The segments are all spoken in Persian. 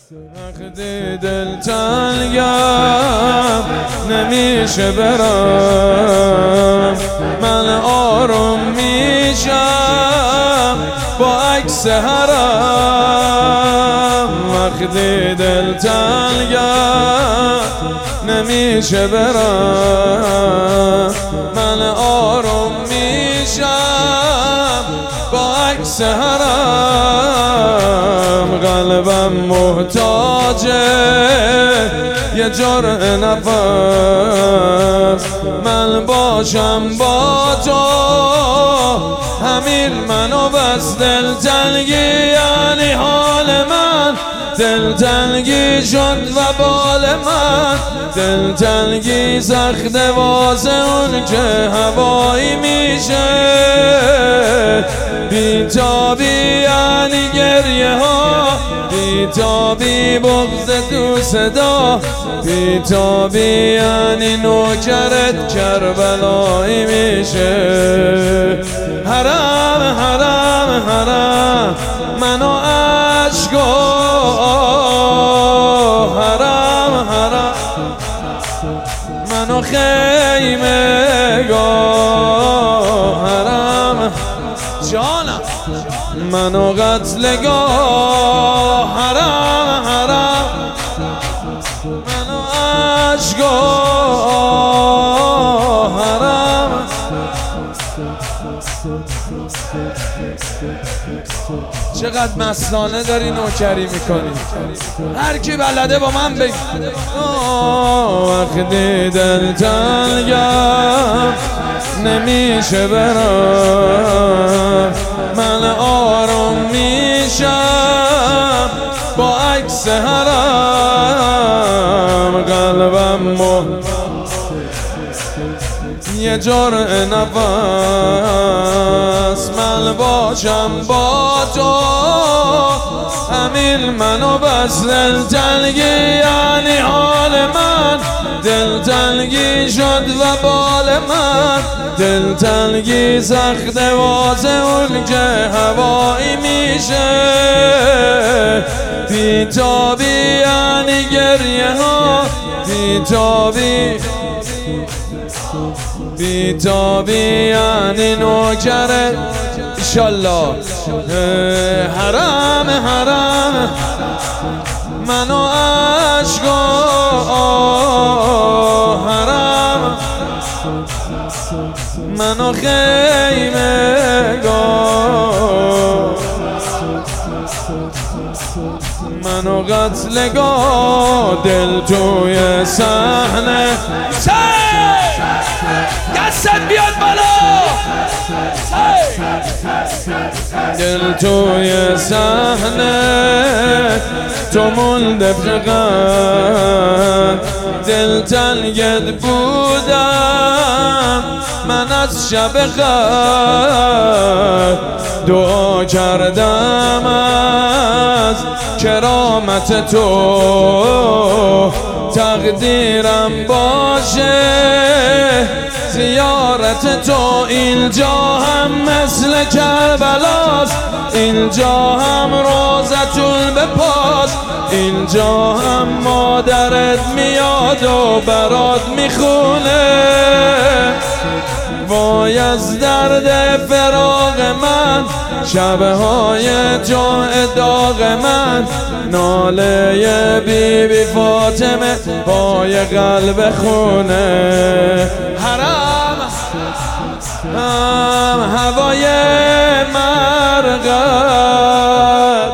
وقتی دل تنگم نمیشه برم، من آروم میشم با عکس حرم. وقتی دل تنگم نمیشه برم، من آروم میشم با عکس حرم. قلبم محتاجه یه جرعه نفس، من باشم با تو همین منو بس. دلتنگی یعنی حال من، دلتنگی شد و بال من. دلتنگی سخت واسه اون که هوایی میشه، بیتابی یعنی گریه ها، بیتابی بغض تو صدا، بیتابی یعنی نوکرت کربلایی میشه. حرم حرم حرم منو عشقا، حرم حرم منو خیمه گاه، حرم جانم منو قتلگاه، حرم حرم منو عشقا، حرم. چقدر مستانه داری نوکری میکنی، هر کی بلده با من بگی. وقتی دل تنگم نمیشه برم، من آروم میشم با عکس حرم. قلبم یه جرعه نفس، من باشم با تو همین منو بس. دلتنگی یعنی حال من، دلتنگی شد و بال من. دلتنگی سخت واسه اون که هوایی میشه، بیتابی یعنی گریه ها، بیتابی بیتابی یعنی نوکره ایشالله. حرم حرم منو عشقا، حرم منو خیمه گاه، منو قتلگاه. دل توی صحنه، دستت بیاد بالا. دل توی صحنه تو مونده فقط، دل تنگت بودم من از شب قدر. دعا کردم از کرامت تو تقدیرم باشه زیارت تو. اینجا هم مثل کربلاست، اینجا هم روزتون به پاس، اینجا هم مادرت میاد و برات میخونه. وای از درد فراق من، شبهای جمعه داغ من، ناله بی بی فاطمه پای قلب خونه. حرم هوای مرقد،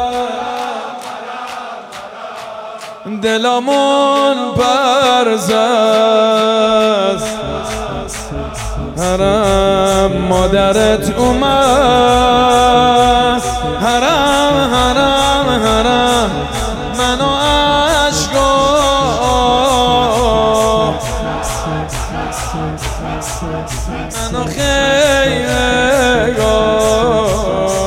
دلمون پرزست. حرم مادرت اومد، حرم حرم حرم منو عشقا، منو خیمه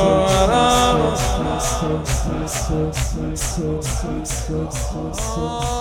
گاه، حرم